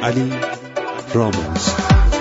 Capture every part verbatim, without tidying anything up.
علی راموز.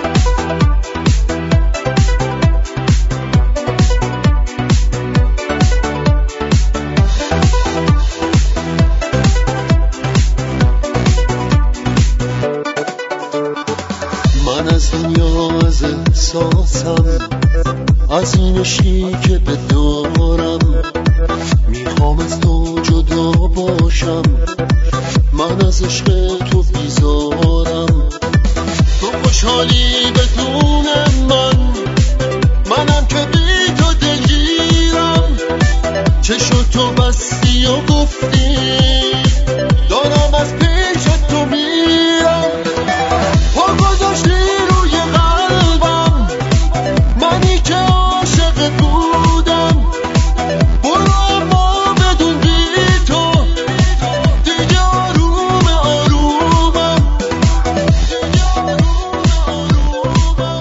من از دنیا از احساسم، از این عشقی که بدارم، میخوام از تو جدا باشم. من از عشق تو بیزارم، تو خوشحالی بدون من، منم که بی تو دلگیرم. چشم تو بستی و گفتی دارم از پیش تو میرم. پا گذاشتی روی قلبم، منی که عاشق بودم. برو اما بدون بی تو دیگه آروم آرومم، دیگه آروم آرومم،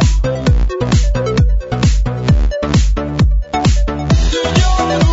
دیگه آروم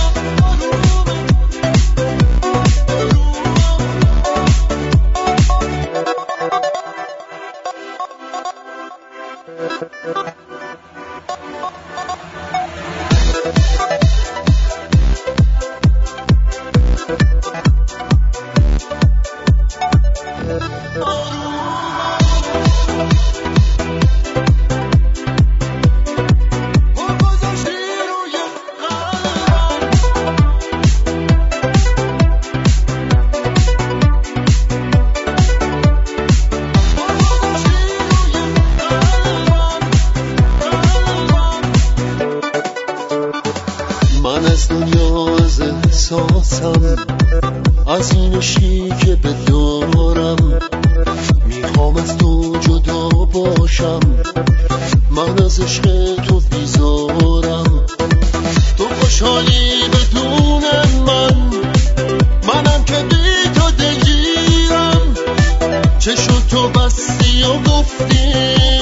من از دنیا از احساسم، از این عشقی که بدارم، میخوام از تو جدا باشم. من از عشق تو بیزارم، تو خوشحالی بدون من، منم که بی تو دلگیرم. چشم تو بستی و گفتی